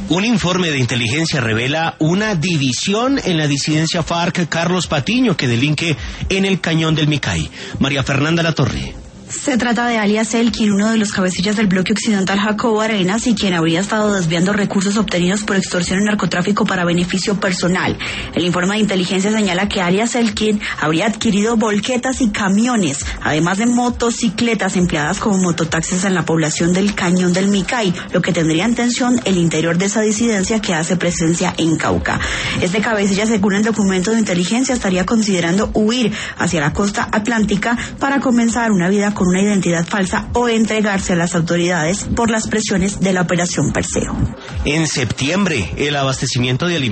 Un informe de inteligencia revela una división en la disidencia FARC Carlos Patiño que delinque en el Cañón del Micay. María Fernanda Latorre. Se trata de alias Elkin, uno de los cabecillas del bloque occidental Jacobo Arenas y quien habría estado desviando recursos obtenidos por extorsión y narcotráfico para beneficio personal. El informe de inteligencia señala que alias Elkin habría adquirido volquetas y camiones, además de motocicletas empleadas como mototaxis en la población del Cañón del Micay, lo que tendría en tensión el interior de esa disidencia que hace presencia en Cauca. Este cabecilla, según el documento de inteligencia, estaría considerando huir hacia la costa atlántica para comenzar una vida con una identidad falsa o entregarse a las autoridades por las presiones de la Operación Perseo. En septiembre, el abastecimiento de alimentos